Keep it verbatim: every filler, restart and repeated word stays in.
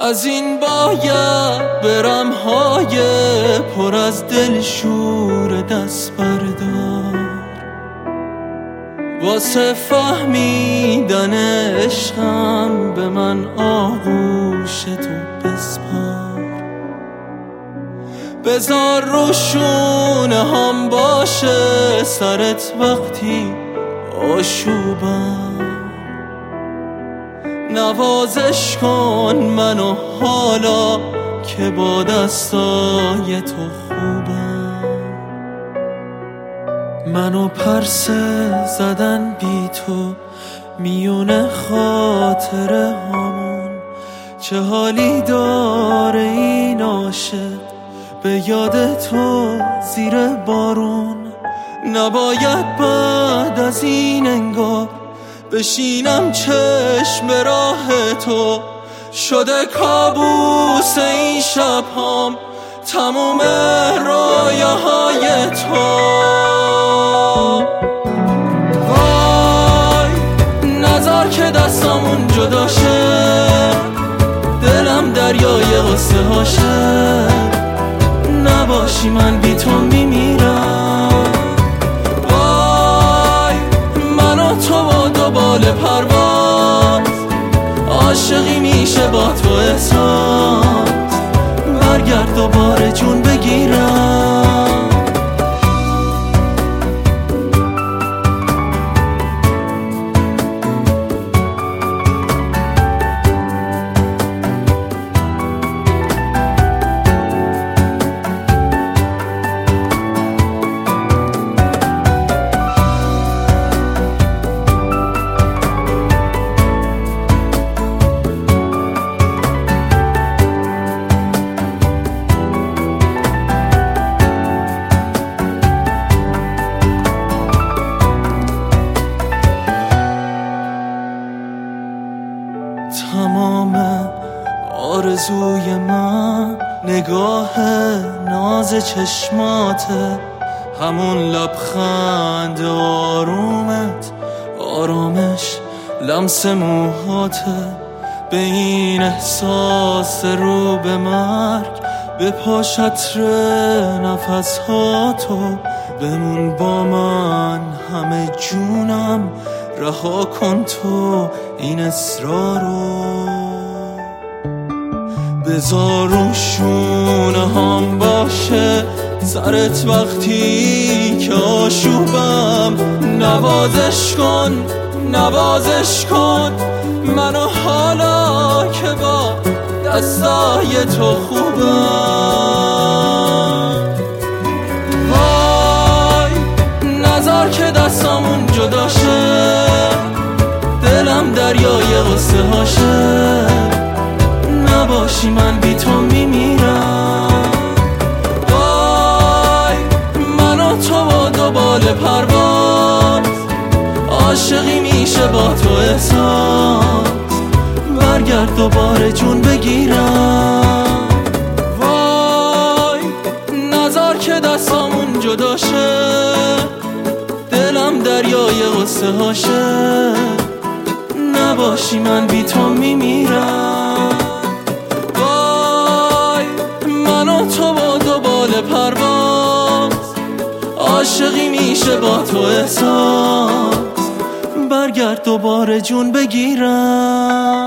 از این باید برم های پر از دل شور دست بردار، واسه فهمیدن عشقم به من آغوش تو بسپار. بذار روشونه هم باشه سرت وقتی آشوبم، نوازش کن منو حالا که با دستای تو خوبم. منو پرسه زدن بی تو میونه خاطره همون، چه حالی داره این عاشق به یاد تو زیر بارون. نباید بعد از این انگار بشینم چشم به راه تو، شده کابوس این شب هم تموم رویاهای تو. وای نظر که دستامون جدا شه، دلم دریای غصه هاشه، نباشی من بی تو میمیرم. وای من و تو و دو بال پرواز، عاشقی میشه با تو احساس، برگرد دوباره جون بگیرم. تمام آرزوی من نگاه ناز چشماته، همون لبخند آرومت آرامش لمس موهاته. به این احساس رو به مرگ به پا شطر نفس ها تو، بمون با من همه جونم، رها کن تو این اصرارو. بذار روشونه هم باشه سرت وقتی که آشوبم، نوازش کن نوازش کن منو حالا که با دستای تو خوبم. وای نظر که دستامون جدا شه، دلم دریای غصه هاشه، نباشی من بی تو میمیرم. وای من و تو و دو بال پرواز، عاشقی میشه با تو احساس، برگرد دوباره جون بگیرم. وای نظر که دستامون جدا شه، دلم دریای غصه هاشه، نباشی من بی تو میمیرم. وای من و تو با دو بال پرواز، عاشقی میشه با تو احساس، برگرد دوباره جون بگیرم.